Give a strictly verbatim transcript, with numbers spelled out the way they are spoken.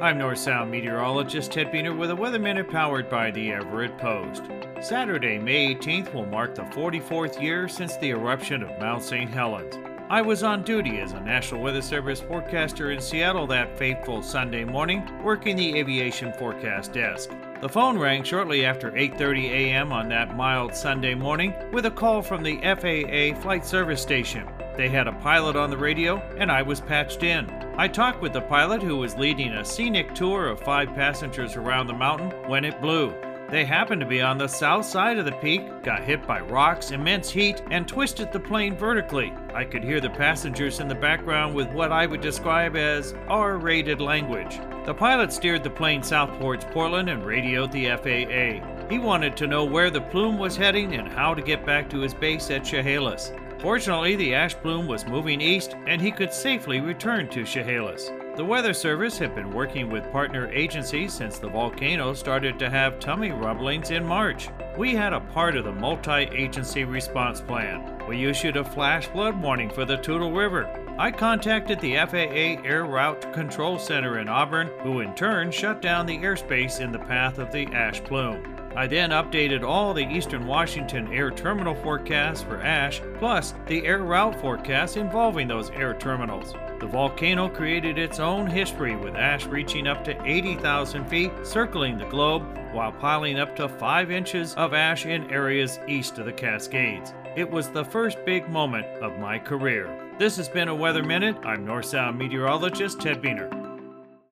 I'm North Sound meteorologist Ted Beener with a Weather Minute powered by the Everett Post. Saturday, May eighteenth will mark the forty-fourth year since the eruption of Mount Saint Helens. I was on duty as a National Weather Service forecaster in Seattle that fateful Sunday morning, working the aviation forecast desk. The phone rang shortly after eight thirty a m on that mild Sunday morning with a call from the F A A flight service station. They had a pilot on the radio, and I was patched in. I talked with the pilot, who was leading a scenic tour of five passengers around the mountain, when it blew. They happened to be on the south side of the peak, got hit by rocks, immense heat, and twisted the plane vertically. I could hear the passengers in the background with what I would describe as R-rated language. The pilot steered the plane south towards Portland and radioed the F A A. He wanted to know where the plume was heading and how to get back to his base at Chehalis. Fortunately, the ash plume was moving east, and he could safely return to Chehalis. The Weather Service had been working with partner agencies since the volcano started to have tummy rumblings in March. We had a part of the multi-agency response plan. We issued a flash flood warning for the Toutle River. I contacted the F A A Air Route Control Center in Auburn, who in turn shut down the airspace in the path of the ash plume. I then updated all the Eastern Washington air terminal forecasts for ash, plus the air route forecasts involving those air terminals. The volcano created its own history, with ash reaching up to eighty thousand feet, circling the globe, while piling up to five inches of ash in areas east of the Cascades. It was the first big moment of my career. This has been a Weather Minute. I'm North Sound meteorologist Ted Beener.